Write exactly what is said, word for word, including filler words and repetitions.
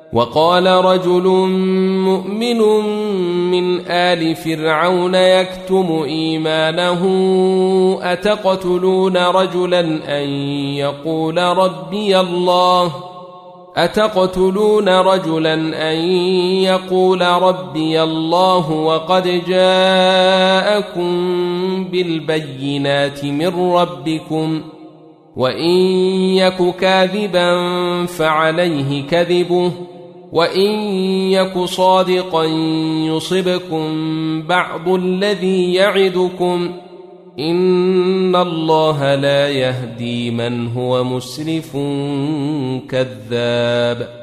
وقال رجل مؤمن من آل فرعون يكتم إيمانه أتقتلون رجلا أن يقول ربي الله أتقتلون رجلا أن يقول ربي الله وقد جاءكم بالبينات من ربكم وإن يك كاذبا فعليه كذبه وإن يك صادقا يصبكم بعض الذي يعدكم إن الله لا يهدي من هو مسرف كذاب.